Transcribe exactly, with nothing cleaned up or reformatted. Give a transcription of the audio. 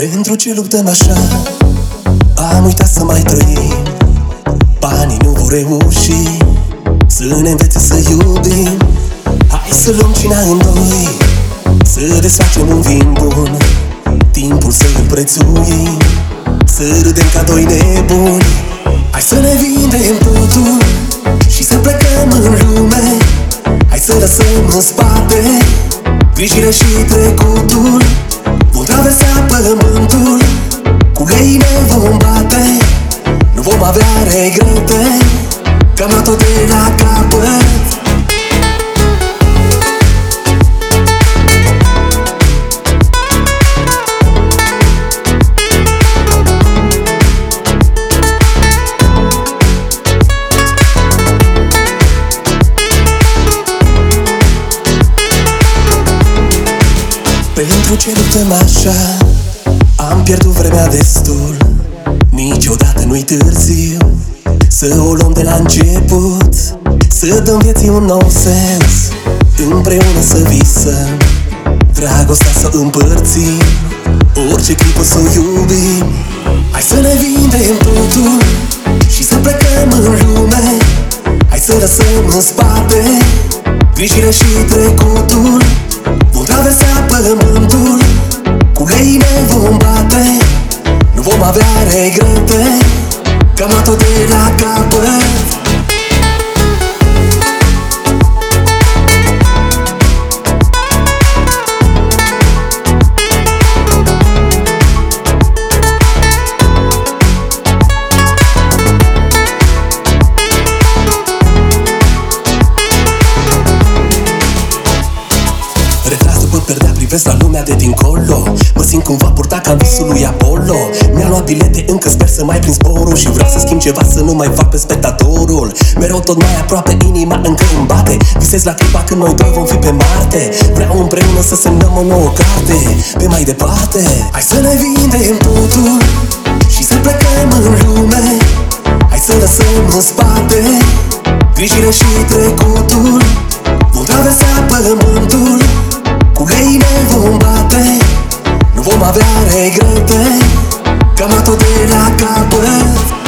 Pentru ce luptăm așa? Am uitat să mai trăim. Banii nu vor reuși să ne învețe să iubim. Hai să luăm cina în doi, să desfacem un vin bun, timpul să-l prețuim, să râdem ca doi nebuni. Hai să ne vindem totul și să plecăm în lume. Hai să lăsăm în spate grijile și trecutul. Vom traversa pământul, cu lei ne vom bate. Nu vom avea regrete, că am luat-o de la capăt. Pentru ce luptăm așa? Am pierdut vremea destul. Niciodată nu-i târziu să o luăm de la început, să dăm vieții un nou sens, împreună să visăm, dragostea să împărțim, orice clipă să o iubim. Hai să ne vindem totul și să plecăm în lume. Hai să lăsăm în spate grijile și trecutul. Vom traversa pământul, cu lei ne vom bate. Nu vom avea regrete, că am luat-o de la capăt. Perdea, privesc la lumea de dincolo. Mă simt cumva purtat ca în visul lui Apollo. Mi-a luat bilete, încă sper să mai prind zborul. Și vreau să schimb ceva, să nu mai fac pe spectatorul. Mereu tot mai aproape, inima încă îmi bate. Visez la clipa când noi doi vom fi pe Marte. Vreau împreună să semnăm o nouă carte, pe mai departe. Hai să ne vindem totul și să plecăm în lume. Hai să lăsăm în spate grijile și trecutul. Vom traversa pământul, cu lei ne vom bate. Nu vom avea regrete, că am luat-o de la capăt.